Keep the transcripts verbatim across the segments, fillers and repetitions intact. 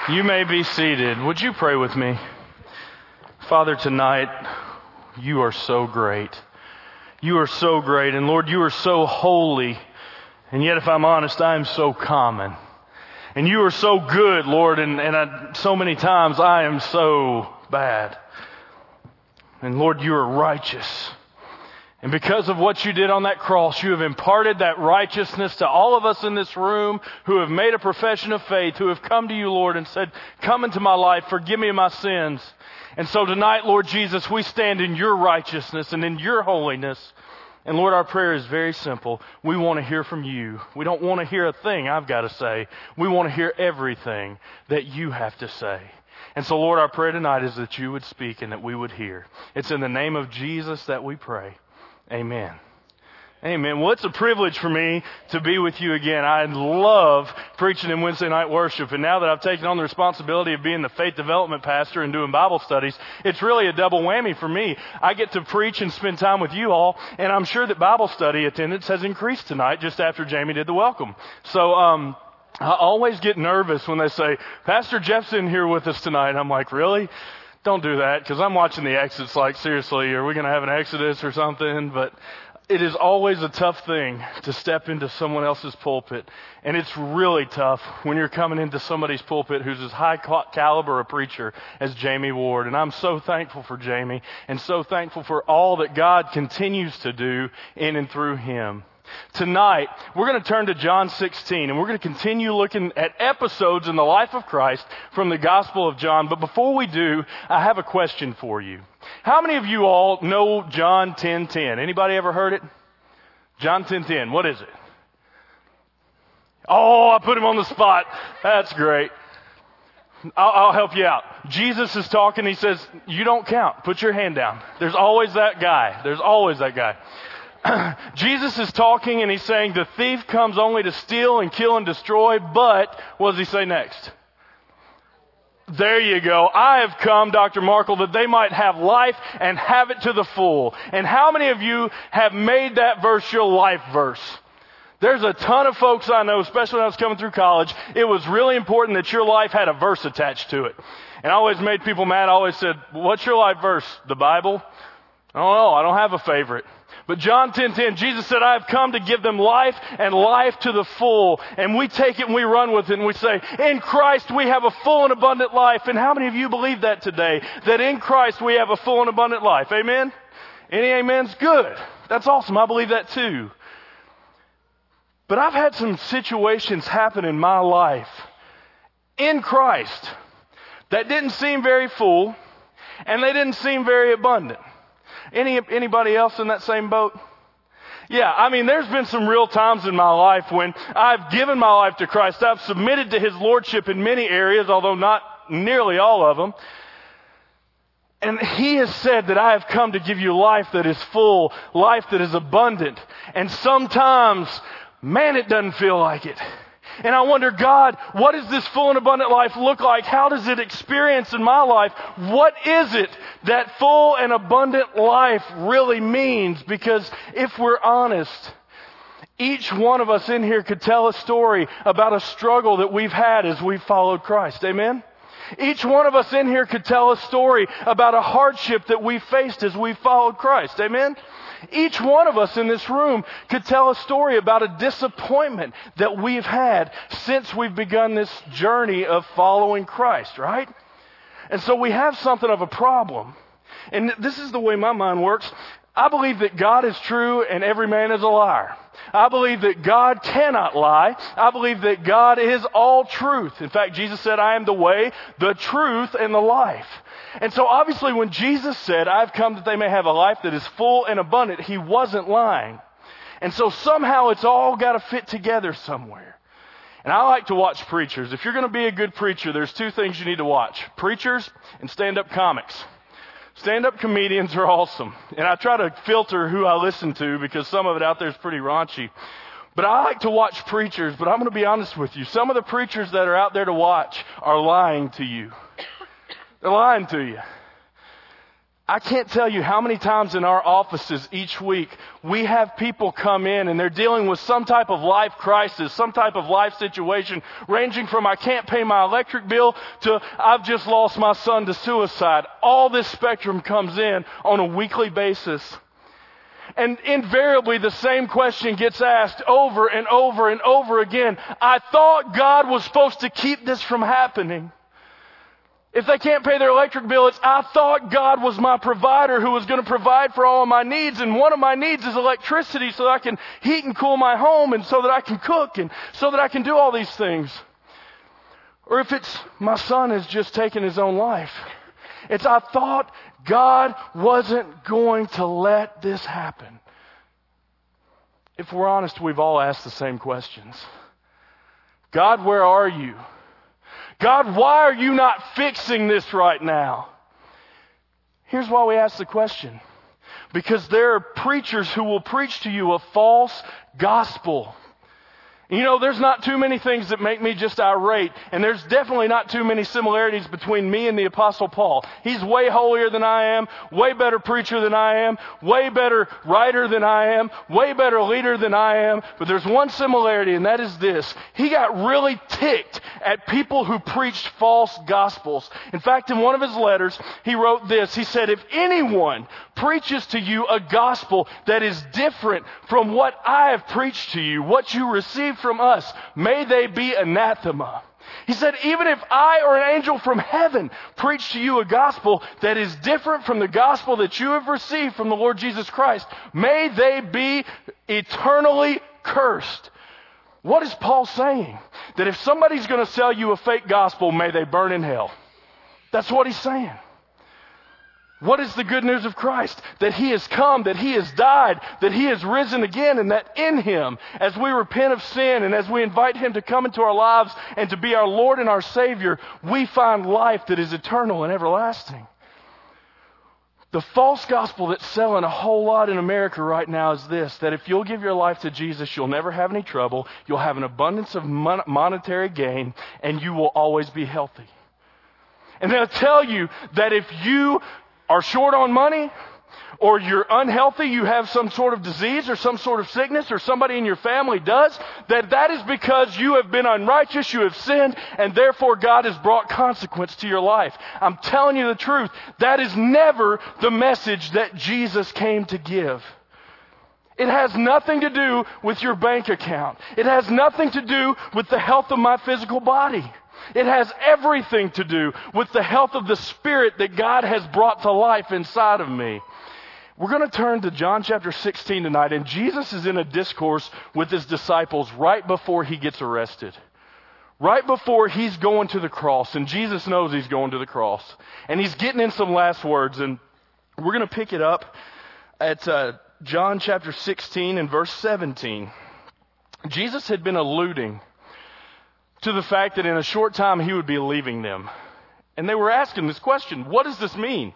You may be seated. Would you pray with me? Father, tonight, you are so great. You are so great. And Lord, you are so holy. And yet, if I'm honest, I am so common. And you are so good, Lord, and, and I, so many times I am so bad. And Lord, you are righteous. And because of what you did on that cross, you have imparted that righteousness to all of us in this room who have made a profession of faith, who have come to you, Lord, and said, come into my life, forgive me of my sins. And so tonight, Lord Jesus, we stand in your righteousness and in your holiness. And Lord, our prayer is very simple. We want to hear from you. We don't want to hear a thing I've got to say. We want to hear everything that you have to say. And so, Lord, our prayer tonight is that you would speak and that we would hear. It's in the name of Jesus that we pray. Amen. Amen. Well, it's a privilege for me to be with you again. I love preaching in Wednesday night worship. And now that I've taken on the responsibility of being the faith development pastor and doing Bible studies, it's really a double whammy for me. I get to preach and spend time with you all. And I'm sure that Bible study attendance has increased tonight just after Jamie did the welcome. So, um, I always get nervous when they say, Pastor Jeff's in here with us tonight. I'm like, really? Don't do that, because I'm watching the exits like, seriously, are we going to have an exodus or something? But it is always a tough thing to step into someone else's pulpit. And it's really tough when you're coming into somebody's pulpit who's as high caliber a preacher as Jamie Ward. And I'm so thankful for Jamie and so thankful for all that God continues to do in and through him. Tonight, we're going to turn to John sixteen, and we're going to continue looking at episodes in the life of Christ from the Gospel of John. But before we do, I have a question for you. How many of you all know John ten ten? Anybody ever heard it? John ten ten. What is it? Oh, I put him on the spot. That's great. I'll, I'll help you out. Jesus is talking. He says, you don't count. Put your hand down. There's always that guy. There's always that guy. Jesus is talking and he's saying the thief comes only to steal and kill and destroy, but what does he say next? There you go. I have come, Doctor Markle, that they might have life and have it to the full. And how many of you have made that verse your life verse? There's a ton of folks I know, especially when I was coming through college, it was really important that your life had a verse attached to it. And I always made people mad. I always said, what's your life verse? The Bible? I don't know. I don't have a favorite. But John ten ten, Jesus said, I have come to give them life and life to the full. And we take it and we run with it and we say, in Christ we have a full and abundant life. And how many of you believe that today? That in Christ we have a full and abundant life. Amen? Any amens? Good. That's awesome. I believe that too. But I've had some situations happen in my life in Christ that didn't seem very full and they didn't seem very abundant. Any anybody else in that same boat? Yeah, I mean, there's been some real times in my life when I've given my life to Christ. I've submitted to his lordship in many areas, although not nearly all of them. And he has said that I have come to give you life that is full, life that is abundant. And sometimes, man, it doesn't feel like it. And I wonder, God, what does this full and abundant life look like? How does it experience in my life? What is it that full and abundant life really means? Because if we're honest, each one of us in here could tell a story about a struggle that we've had as we've followed Christ. Amen? Each one of us in here could tell a story about a hardship that we faced as we followed Christ. Amen? Each one of us in this room could tell a story about a disappointment that we've had since we've begun this journey of following Christ, right? And so we have something of a problem. And this is the way my mind works. I believe that God is true and every man is a liar. I believe that God cannot lie. I believe that God is all truth. In fact, Jesus said, I am the way, the truth, and the life. And so obviously when Jesus said, I've come that they may have a life that is full and abundant, he wasn't lying. And so somehow it's all got to fit together somewhere. And I like to watch preachers. If you're going to be a good preacher, there's two things you need to watch. Preachers and stand-up comics. Stand-up comedians are awesome. And I try to filter who I listen to because some of it out there is pretty raunchy. But I like to watch preachers, but I'm going to be honest with you. Some of the preachers that are out there to watch are lying to you. They're lying to you. I can't tell you how many times in our offices each week we have people come in and they're dealing with some type of life crisis, some type of life situation, ranging from I can't pay my electric bill to I've just lost my son to suicide. All this spectrum comes in on a weekly basis. And invariably the same question gets asked over and over and over again. I thought God was supposed to keep this from happening. If they can't pay their electric bill, it's, I thought God was my provider who was going to provide for all of my needs. And one of my needs is electricity so that I can heat and cool my home and so that I can cook and so that I can do all these things. Or if it's my son has just taken his own life. It's, I thought God wasn't going to let this happen. If we're honest, we've all asked the same questions. God, where are you? God, why are you not fixing this right now? Here's why we ask the question. Because there are preachers who will preach to you a false gospel. You know, there's not too many things that make me just irate, and there's definitely not too many similarities between me and the Apostle Paul. He's way holier than I am, way better preacher than I am, way better writer than I am, way better leader than I am, but there's one similarity, and that is this. He got really ticked at people who preached false gospels. In fact, in one of his letters, he wrote this. He said, if anyone preaches to you a gospel that is different from what I have preached to you, what you received from us, may they be anathema. He said, even if I or an angel from heaven preach to you a gospel that is different from the gospel that you have received from the Lord Jesus Christ, may they be eternally cursed. What is Paul saying? That if somebody's going to sell you a fake gospel, may they burn in hell. That's what he's saying. What is the good news of Christ? That He has come, that He has died, that He has risen again, and that in Him, as we repent of sin and as we invite Him to come into our lives and to be our Lord and our Savior, we find life that is eternal and everlasting. The false gospel that's selling a whole lot in America right now is this, that if you'll give your life to Jesus, you'll never have any trouble, you'll have an abundance of mon- monetary gain, and you will always be healthy. And they'll tell you that if you are short on money, or you're unhealthy, you have some sort of disease or some sort of sickness, or somebody in your family does, that that is because you have been unrighteous, you have sinned, and therefore God has brought consequence to your life. I'm telling you the truth. That is never the message that Jesus came to give. It has nothing to do with your bank account. It has nothing to do with the health of my physical body. It has everything to do with the health of the Spirit that God has brought to life inside of me. We're going to turn to John chapter sixteen tonight, and Jesus is in a discourse with His disciples right before He gets arrested. Right before He's going to the cross, and Jesus knows He's going to the cross. And He's getting in some last words, and we're going to pick it up at uh, John chapter sixteen and verse seventeen. Jesus had been alluding to the fact that in a short time He would be leaving them. And they were asking this question, what does this mean?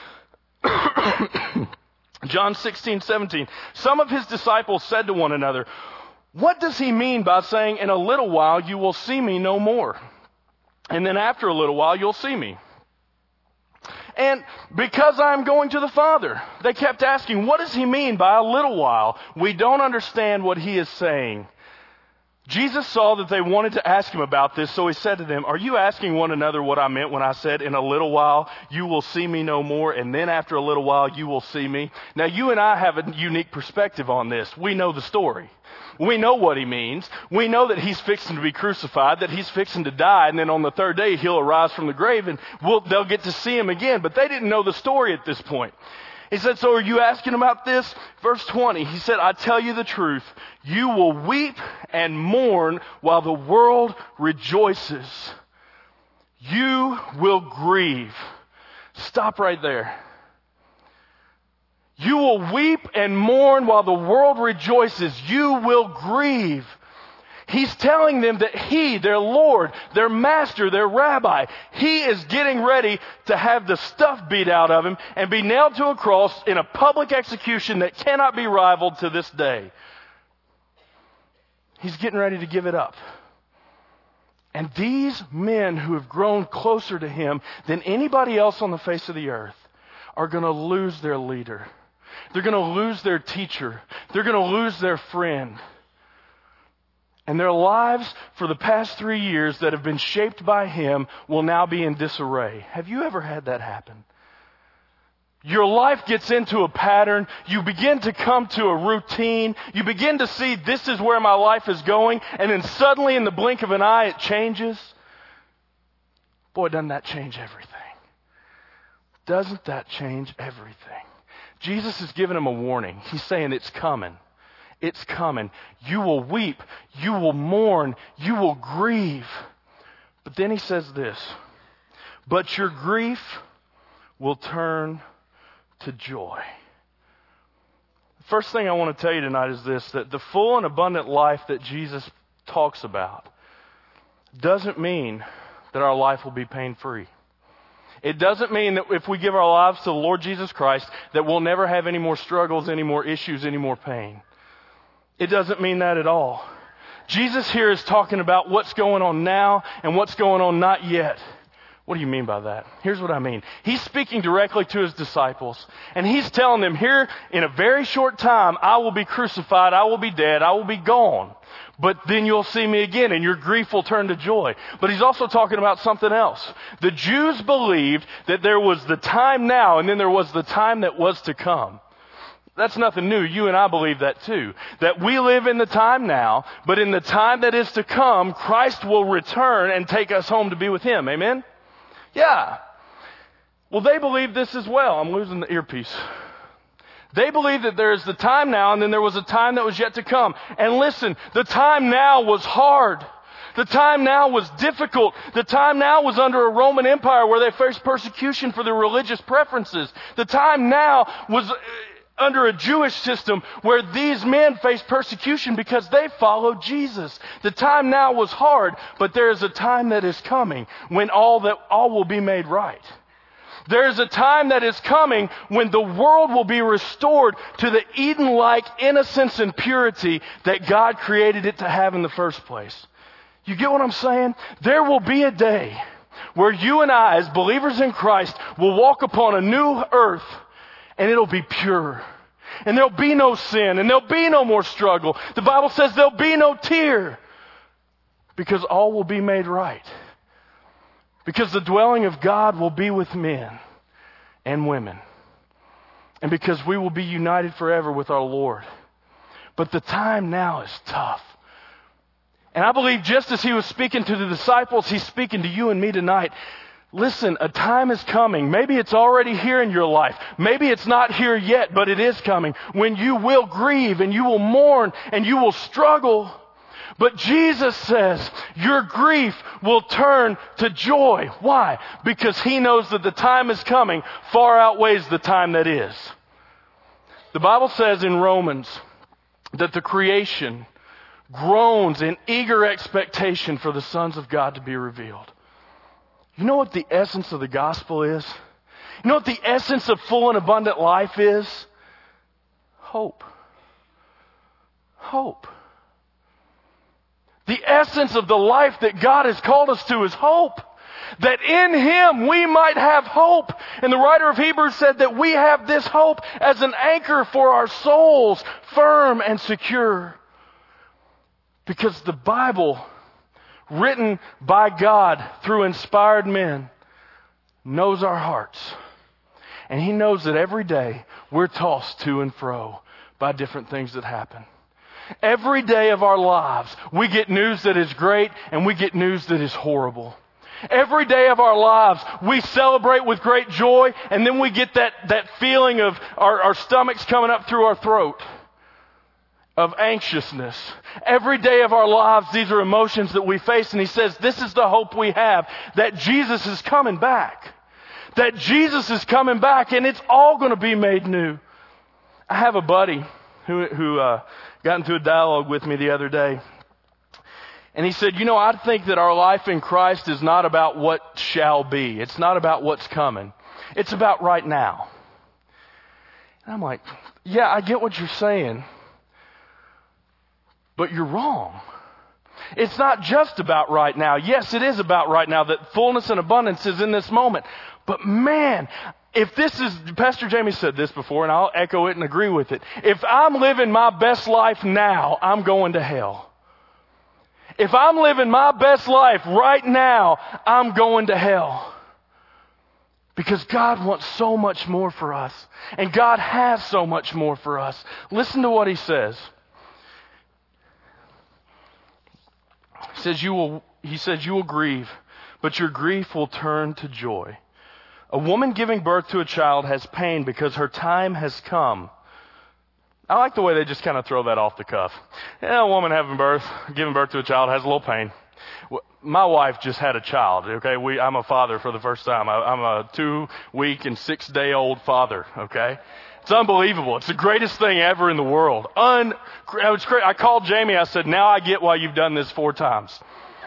John sixteen, seventeen. Some of His disciples said to one another, what does He mean by saying, in a little while you will see me no more, and then after a little while you'll see me? And because I'm going to the Father. They kept asking, what does He mean by a little while? We don't understand what He is saying. Jesus saw that they wanted to ask Him about this, so He said to them, are you asking one another what I meant when I said, in a little while you will see me no more, and then after a little while you will see me? Now you and I have a unique perspective on this. We know the story. We know what He means. We know that He's fixing to be crucified, that He's fixing to die, and then on the third day He'll arise from the grave, and we'll, they'll get to see Him again. But they didn't know the story at this point. He said, so are you asking about this? Verse twenty, He said, I tell you the truth. You will weep and mourn while the world rejoices. You will grieve. Stop right there. You will weep and mourn while the world rejoices. You will grieve. He's telling them that He, their Lord, their Master, their Rabbi, He is getting ready to have the stuff beat out of Him and be nailed to a cross in a public execution that cannot be rivaled to this day. He's getting ready to give it up. And these men who have grown closer to Him than anybody else on the face of the earth are going to lose their leader. They're going to lose their teacher. They're going to lose their friend. And their lives for the past three years that have been shaped by him will now be in disarray. Have you ever had that happen? Your life gets into a pattern. You begin to come to a routine. You begin to see this is where my life is going. And then suddenly in the blink of an eye it changes. Boy, doesn't that change everything? Doesn't that change everything? Jesus has given him a warning. He's saying it's coming. It's coming. You will weep. You will mourn. You will grieve. But then he says this, but your grief will turn to joy. The first thing I want to tell you tonight is this, that the full and abundant life that Jesus talks about doesn't mean that our life will be pain-free. It doesn't mean that if we give our lives to the Lord Jesus Christ that we'll never have any more struggles, any more issues, any more pain. It doesn't mean that at all. Jesus here is talking about what's going on now and what's going on not yet. What do you mean by that? Here's what I mean. He's speaking directly to his disciples, and he's telling them here in a very short time, I will be crucified, I will be dead, I will be gone. But then you'll see me again and your grief will turn to joy. But he's also talking about something else. The Jews believed that there was the time now and then there was the time that was to come. That's nothing new. You and I believe that too. That we live in the time now, but in the time that is to come, Christ will return and take us home to be with him. Amen? Yeah. Well, they believe this as well. I'm losing the earpiece. They believe that there is the time now and then there was a time that was yet to come. And listen, the time now was hard. The time now was difficult. The time now was under a Roman Empire where they faced persecution for their religious preferences. The time now was under a Jewish system where these men faced persecution because they followed Jesus. The time now was hard, but there is a time that is coming when all that all will be made right. There is a time that is coming when the world will be restored to the Eden-like innocence and purity that God created it to have in the first place. You get what I'm saying? There will be a day where you and I, as believers in Christ, will walk upon a new earth and it'll be pure. And there'll be no sin and there'll be no more struggle. The Bible says there'll be no tear because all will be made right. Because the dwelling of God will be with men and women. And because we will be united forever with our Lord. But the time now is tough. And I believe just as he was speaking to the disciples, he's speaking to you and me tonight. Listen, a time is coming. Maybe it's already here in your life. Maybe it's not here yet, but it is coming. When you will grieve and you will mourn and you will struggle. But Jesus says your grief will turn to joy. Why? Because he knows that the time is coming far outweighs the time that is. The Bible says in Romans that the creation groans in eager expectation for the sons of God to be revealed. You know what the essence of the gospel is? You know what the essence of full and abundant life is? Hope. Hope. The essence of the life that God has called us to is hope. That in him we might have hope. And the writer of Hebrews said that we have this hope as an anchor for our souls, firm and secure. Because the Bible, written by God through inspired men, knows our hearts. And he knows that every day we're tossed to and fro by different things that happen. Every day of our lives, we get news that is great and we get news that is horrible. Every day of our lives, we celebrate with great joy and then we get that, that feeling of our, our stomachs coming up through our throat of anxiousness. Every day of our lives, these are emotions that we face, and he says this is the hope we have, that Jesus is coming back. That Jesus is coming back and it's all going to be made new. I have a buddy who, who uh, got into a dialogue with me the other day. And he said, you know, I think that our life in Christ is not about what shall be. It's not about what's coming. It's about right now. And I'm like, yeah, I get what you're saying. But you're wrong. It's not just about right now. Yes, it is about right now, that fullness and abundance is in this moment. But man, if this is, Pastor Jamie said this before, and I'll echo it and agree with it. If I'm living my best life now, I'm going to hell. If I'm living my best life right now, I'm going to hell. Because God wants so much more for us. And God has so much more for us. Listen to what he says. He says, you will, he says, you will grieve, but your grief will turn to joy. A woman giving birth to a child has pain because her time has come. I like the way they just kind of throw that off the cuff. Yeah, a woman having birth, giving birth to a child has a little pain. My wife just had a child, okay? We, I'm a father for the first time. I, I'm a two-week and six-day-old father, okay? It's unbelievable. It's the greatest thing ever in the world. Un, it was crazy. I called Jamie. I said, now I get why you've done this four times.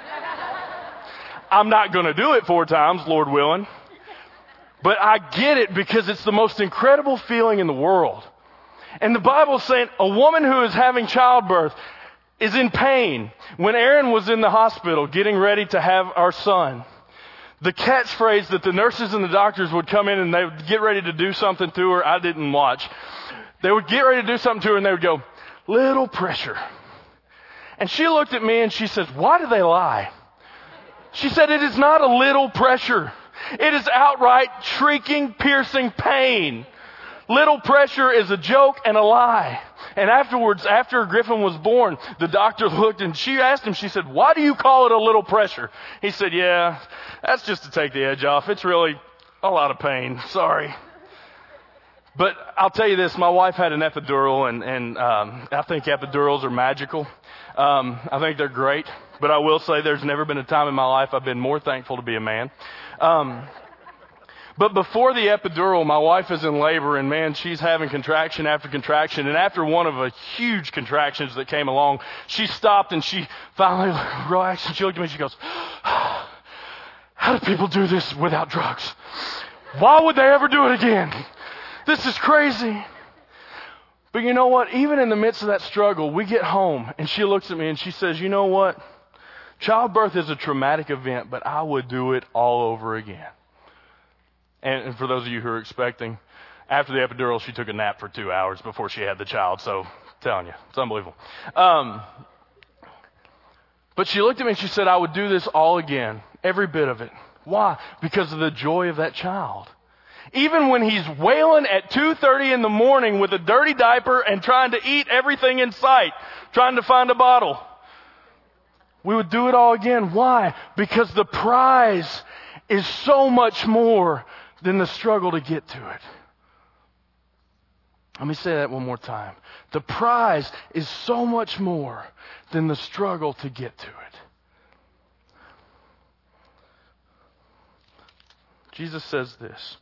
I'm not going to do it four times, Lord willing. But I get it because it's the most incredible feeling in the world. And the Bible's saying a woman who is having childbirth is in pain. When Aaron was in the hospital getting ready to have our son, the catchphrase that the nurses and the doctors would come in and they would get ready to do something to her, I didn't watch. They would get ready to do something to her and they would go, little pressure. And she looked at me and she says, why do they lie? She said, it is not a little pressure. It is outright shrieking, piercing pain. Little pressure is a joke and a lie. And afterwards, after Griffin was born, the doctor looked and she asked him, she said, why do you call it a little pressure? He said, yeah, that's just to take the edge off. It's really a lot of pain. Sorry. But I'll tell you this, my wife had an epidural and, and um, I think epidurals are magical. Um, I think they're great. But I will say there's never been a time in my life I've been more thankful to be a man. Um, But before the epidural, my wife is in labor, and man, she's having contraction after contraction. And after one of the huge contractions that came along, she stopped and she finally relaxed and she looked at me and she goes, how do people do this without drugs? Why would they ever do it again? This is crazy. But you know what? Even in the midst of that struggle, we get home and she looks at me and she says, you know what? Childbirth is a traumatic event, but I would do it all over again. And for those of you who are expecting, after the epidural, she took a nap for two hours before she had the child. So, I'm telling you, it's unbelievable. Um, but she looked at me and she said, I would do this all again, every bit of it. Why? Because of the joy of that child. Even when he's wailing at two thirty in the morning with a dirty diaper and trying to eat everything in sight, trying to find a bottle, we would do it all again. Why? Because the prize is so much more than the struggle to get to it. Let me say that one more time. The prize is so much more than the struggle to get to it. Jesus says this.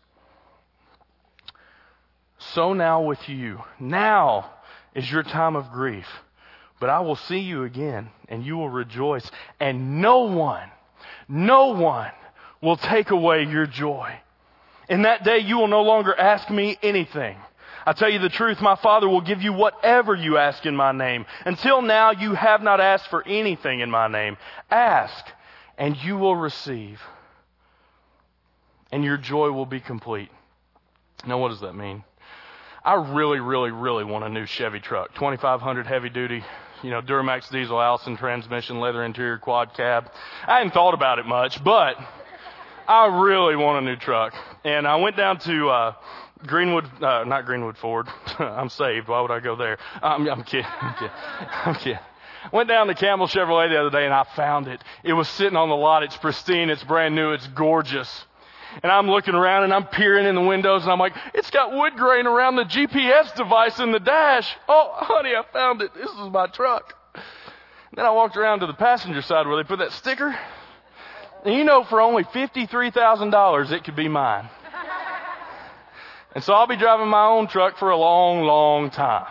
So now with you, now is your time of grief, but I will see you again and you will rejoice, and no one, no one will take away your joy. In that day you will no longer ask me anything. I tell you the truth, my Father will give you whatever you ask in my name. Until now you have not asked for anything in my name. Ask and you will receive, and your joy will be complete. Now what does that mean? I really, really, really want a new Chevy truck. twenty-five hundred heavy duty, you know, Duramax diesel, Allison transmission, leather interior, quad cab. I hadn't thought about it much, but I really want a new truck. And I went down to uh, Greenwood, uh, not Greenwood Ford. I'm saved. Why would I go there? Um, I'm kidding. I'm kidding. I'm kidding. Went down to Campbell Chevrolet the other day and I found it. It was sitting on the lot. It's pristine. It's brand new. It's gorgeous. And I'm looking around and I'm peering in the windows and I'm like, it's got wood grain around the G P S device in the dash. Oh, honey, I found it. This is my truck. And then I walked around to the passenger side where they put that sticker. And you know, for only fifty-three thousand dollars, it could be mine. And so I'll be driving my own truck for a long, long time.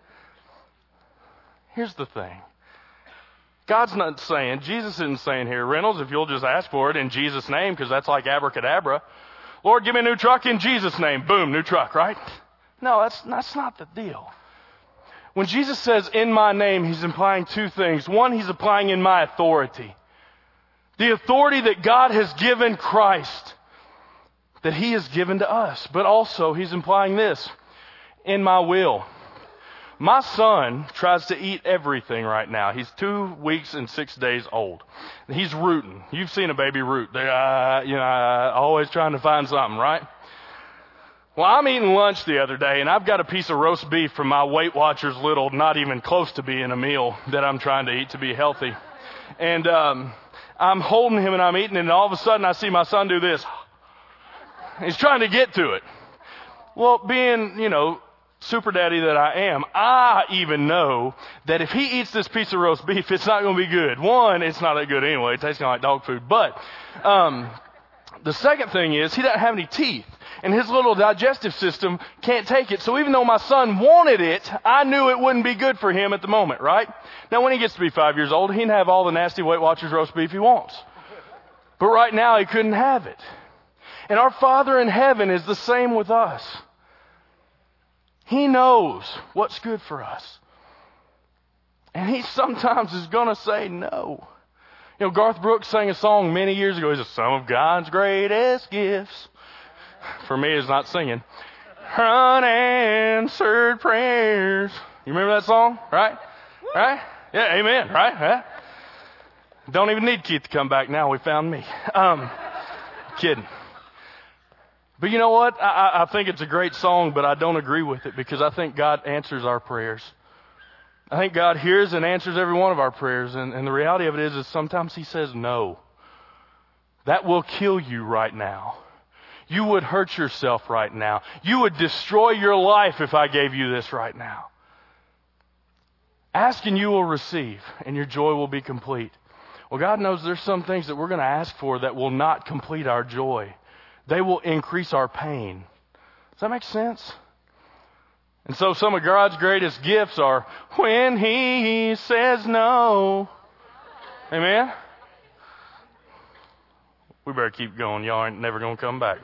Here's the thing. God's not saying, Jesus isn't saying here, Reynolds, if you'll just ask for it in Jesus' name, because that's like abracadabra. Lord, give me a new truck in Jesus' name. Boom, new truck, right? No, that's, that's not the deal. When Jesus says in my name, he's implying two things. One, he's applying in my authority. The authority that God has given Christ that he has given to us. But also, he's implying this, in my will. My son tries to eat everything right now. He's two weeks and six days old. He's rooting. You've seen a baby root. They, uh, you know, uh, always trying to find something, right? Well, I'm eating lunch the other day, and I've got a piece of roast beef from my Weight Watchers little, not even close to being a meal that I'm trying to eat to be healthy. And um, I'm holding him, and I'm eating, and all of a sudden I see my son do this. He's trying to get to it. Well, being, you know, super daddy that I am, I even know that if he eats this piece of roast beef, it's not going to be good. One, it's not that good anyway. It tastes kind of like dog food. But um, the second thing is he doesn't have any teeth. And his little digestive system can't take it. So even though my son wanted it, I knew it wouldn't be good for him at the moment, right? Now when he gets to be five years old, he can have all the nasty Weight Watchers roast beef he wants. But right now he couldn't have it. And our Father in heaven is the same with us. He knows what's good for us. And he sometimes is going to say no. You know, Garth Brooks sang a song many years ago. He said, some of God's greatest gifts. For me, it's not singing. Unanswered prayers. You remember that song? Right? Right? Yeah, amen. Right? Huh? Don't even need Keith to come back now. We found me. Um, kidding. But you know what? I, I think it's a great song, but I don't agree with it because I think God answers our prayers. I think God hears and answers every one of our prayers. And, and the reality of it is, is sometimes he says no. That will kill you right now. You would hurt yourself right now. You would destroy your life if I gave you this right now. Ask and you will receive, and your joy will be complete. Well, God knows there's some things that we're going to ask for that will not complete our joy. They will increase our pain. Does that make sense? And so some of God's greatest gifts are when he says no. Amen? We better keep going. Y'all ain't never going to come back.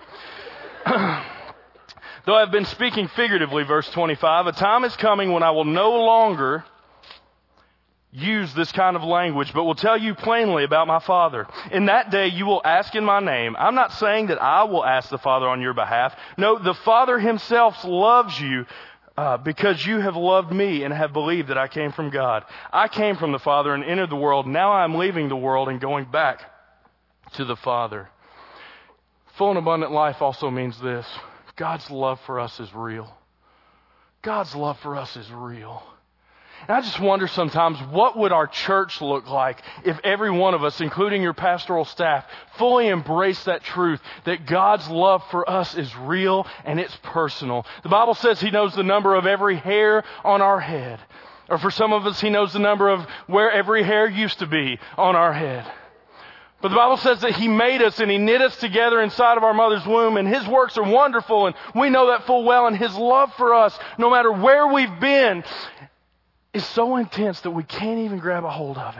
Though I've been speaking figuratively, verse twenty-five, a time is coming when I will no longer use this kind of language, but will tell you plainly about my Father. In that day you will ask in my name. I'm not saying that I will ask the Father on your behalf. No, the Father himself loves you uh, because you have loved me and have believed that I came from God. I came from the Father and entered the world. Now I'm leaving the world and going back to the Father. Full and abundant life also means this. God's love for us is real. God's love for us is real. And I just wonder sometimes, what would our church look like if every one of us, including your pastoral staff, fully embraced that truth that God's love for us is real and it's personal. The Bible says he knows the number of every hair on our head. Or for some of us, he knows the number of where every hair used to be on our head. But the Bible says that he made us and he knit us together inside of our mother's womb, and his works are wonderful, and we know that full well, and his love for us, no matter where we've been, is so intense that we can't even grab a hold of it.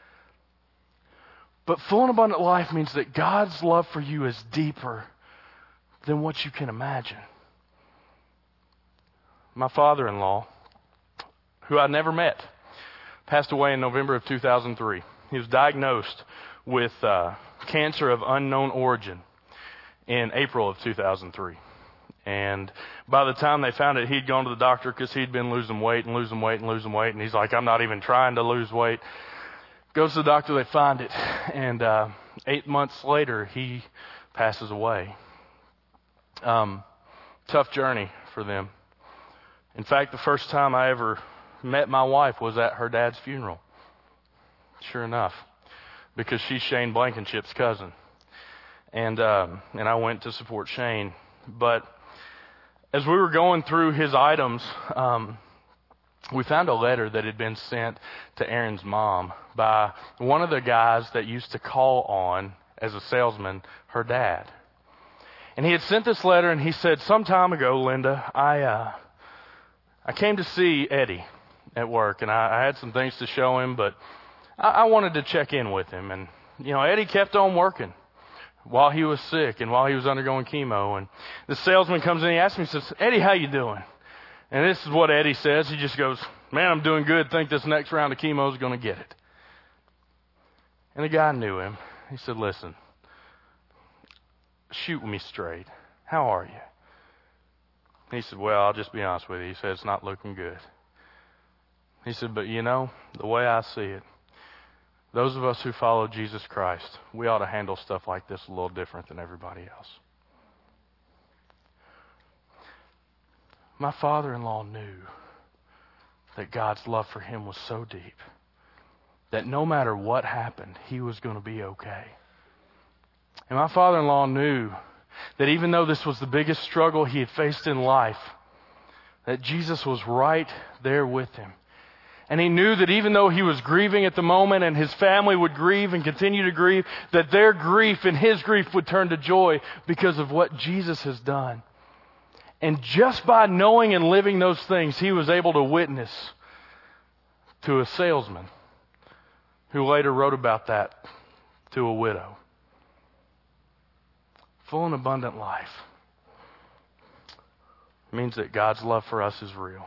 But full and abundant life means that God's love for you is deeper than what you can imagine. My father-in-law, who I never met, passed away in November of two thousand three. He was diagnosed with uh, cancer of unknown origin in April of two thousand three. And by the time they found it, he'd gone to the doctor because he'd been losing weight and losing weight and losing weight. And he's like, I'm not even trying to lose weight. Goes to the doctor, they find it. And uh, eight months later, he passes away. Um, tough journey for them. In fact, the first time I ever met my wife was at her dad's funeral. Sure enough. Because she's Shane Blankenship's cousin. And um, and I went to support Shane. But as we were going through his items, um, we found a letter that had been sent to Aaron's mom by one of the guys that used to call on, as a salesman, her dad. And he had sent this letter, and he said, some time ago, Linda, I uh, I came to see Eddie at work, and I, I had some things to show him, but I, I wanted to check in with him. And, you know, Eddie kept on working while he was sick and while he was undergoing chemo. And the salesman comes in, he asks me, he says, Eddie, how you doing? And this is what Eddie says. He just goes, man, I'm doing good. Think this next round of chemo is going to get it. And the guy knew him. He said, listen, shoot me straight. How are you? He said, well, I'll just be honest with you. He said, it's not looking good. He said, but you know, the way I see it, those of us who follow Jesus Christ, we ought to handle stuff like this a little different than everybody else. My father-in-law knew that God's love for him was so deep that no matter what happened, he was going to be okay. And my father-in-law knew that even though this was the biggest struggle he had faced in life, that Jesus was right there with him. And he knew that even though he was grieving at the moment and his family would grieve and continue to grieve, that their grief and his grief would turn to joy because of what Jesus has done. And just by knowing and living those things, he was able to witness to a salesman who later wrote about that to a widow. Full and abundant life means that God's love for us is real.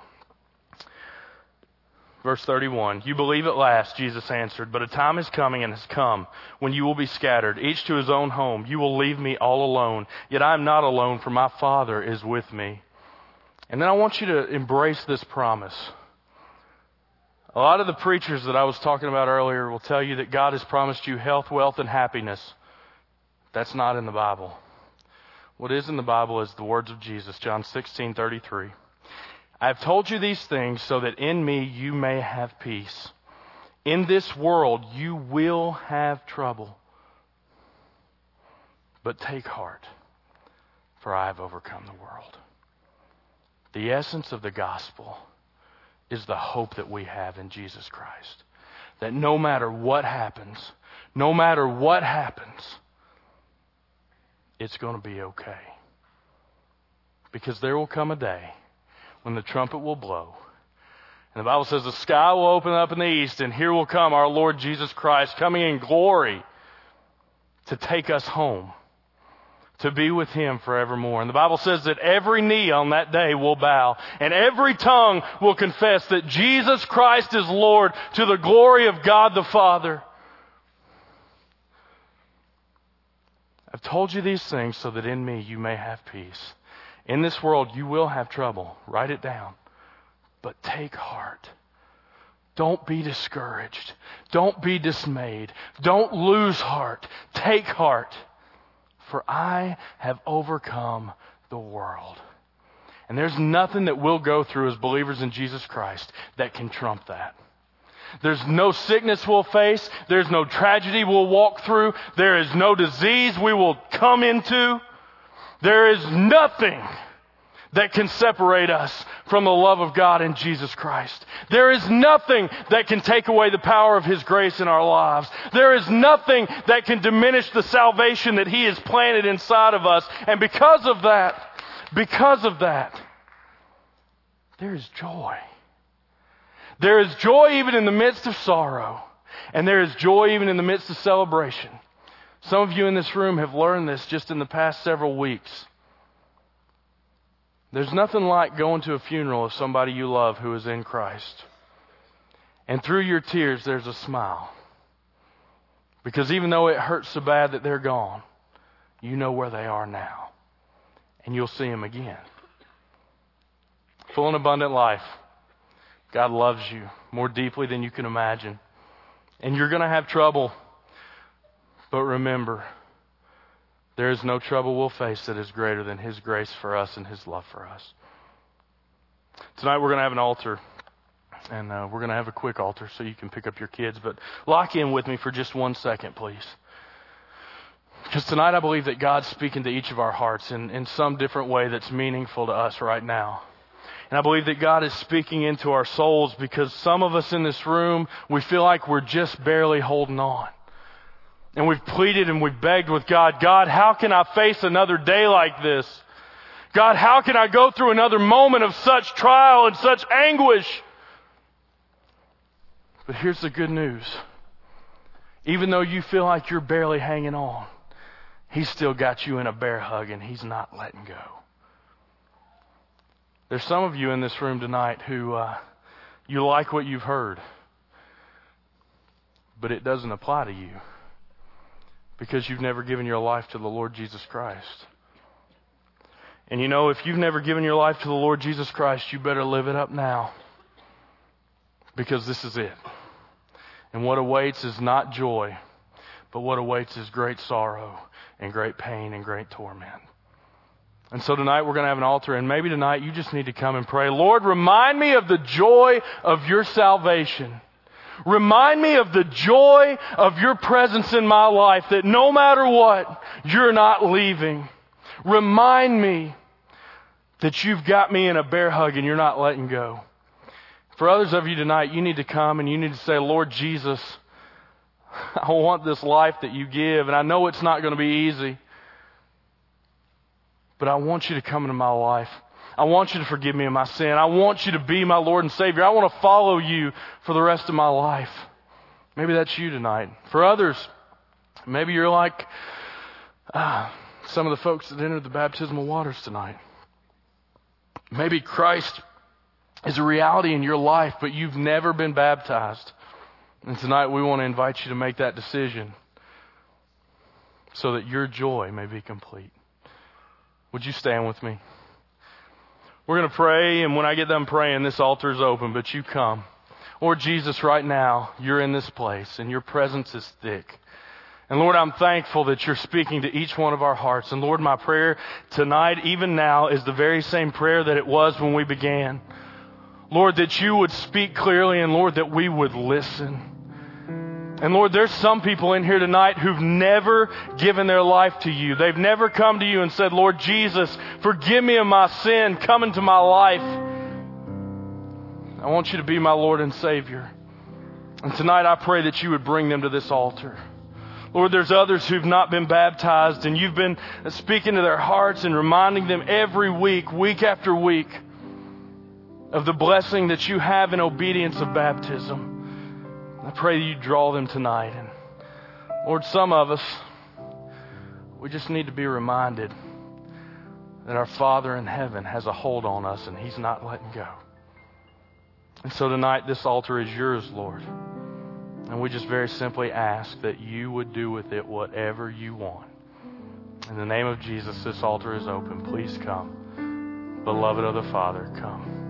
Verse thirty-one, you believe at last, Jesus answered, but a time is coming and has come when you will be scattered, each to his own home. You will leave me all alone. Yet I am not alone, for my Father is with me. And then I want you to embrace this promise. A lot of the preachers that I was talking about earlier will tell you that God has promised you health, wealth, and happiness. That's not in the Bible. What is in the Bible is the words of Jesus, John sixteen thirty-three. I have told you these things so that in me you may have peace. In this world you will have trouble. But take heart, for I have overcome the world. The essence of the gospel is the hope that we have in Jesus Christ. That no matter what happens, no matter what happens, it's going to be okay. Because there will come a day when the trumpet will blow. And the Bible says the sky will open up in the east, and here will come our Lord Jesus Christ, coming in glory to take us home, to be with him forevermore. And the Bible says that every knee on that day will bow, and every tongue will confess that Jesus Christ is Lord, to the glory of God the Father. I've told you these things so that in me you may have peace. In this world you will have trouble. Write it down. But take heart. Don't be discouraged. Don't be dismayed. Don't lose heart. Take heart. For I have overcome the world. And there's nothing that we'll go through as believers in Jesus Christ that can trump that. There's no sickness we'll face. There's no tragedy we'll walk through. There is no disease we will come into. There is nothing that can separate us from the love of God in Jesus Christ. There is nothing that can take away the power of his grace in our lives. There is nothing that can diminish the salvation that he has planted inside of us. And because of that, because of that, there is joy. There is joy even in the midst of sorrow. And there is joy even in the midst of celebration. Some of you in this room have learned this just in the past several weeks. There's nothing like going to a funeral of somebody you love who is in Christ. And through your tears, there's a smile. Because even though it hurts so bad that they're gone, you know where they are now. And you'll see them again. Full and abundant life. God loves you more deeply than you can imagine. And you're going to have trouble. But remember, there is no trouble we'll face that is greater than his grace for us and his love for us. Tonight we're going to have an altar. And uh, we're going to have a quick altar so you can pick up your kids. But lock in with me for just one second, please. Because tonight I believe that God's speaking to each of our hearts in, in some different way that's meaningful to us right now. And I believe that God is speaking into our souls because some of us in this room, we feel like we're just barely holding on. And we've pleaded and we've begged with God, God, how can I face another day like this? God, how can I go through another moment of such trial and such anguish? But here's the good news. Even though you feel like you're barely hanging on, he's still got you in a bear hug and he's not letting go. There's some of you in this room tonight who uh, you like what you've heard, but it doesn't apply to you because you've never given your life to the Lord Jesus Christ. And you know, if you've never given your life to the Lord Jesus Christ, you better live it up now, because this is it. And what awaits is not joy, but what awaits is great sorrow and great pain and great torment. And so tonight we're going to have an altar, and maybe tonight you just need to come and pray, Lord, remind me of the joy of your salvation. Remind me of the joy of your presence in my life, that no matter what, you're not leaving. Remind me that you've got me in a bear hug and you're not letting go. For others of you tonight, you need to come and you need to say, Lord Jesus, I want this life that you give, and I know it's not going to be easy, but I want you to come into my life. I want you to forgive me of my sin. I want you to be my Lord and Savior. I want to follow you for the rest of my life. Maybe that's you tonight. For others, maybe you're like uh, some of the folks that entered the baptismal waters tonight. Maybe Christ is a reality in your life, but you've never been baptized. And tonight we want to invite you to make that decision so that your joy may be complete. Would you stand with me? We're going to pray, and when I get done praying, this altar is open, but you come. Lord Jesus, right now, you're in this place, and your presence is thick. And Lord, I'm thankful that you're speaking to each one of our hearts. And Lord, my prayer tonight, even now, is the very same prayer that it was when we began. Lord, that you would speak clearly, and Lord, that we would listen. And Lord, there's some people in here tonight who've never given their life to you. They've never come to you and said, Lord Jesus, forgive me of my sin. Come into my life. I want you to be my Lord and Savior. And tonight I pray that you would bring them to this altar. Lord, there's others who've not been baptized, and you've been speaking to their hearts and reminding them every week, week after week, of the blessing that you have in obedience of baptism. I pray that you draw them tonight. And Lord, some of us, we just need to be reminded that our Father in heaven has a hold on us and He's not letting go. And so tonight, this altar is yours, Lord. And we just very simply ask that you would do with it whatever you want. In the name of Jesus, this altar is open. Please come. Beloved of the Father, come.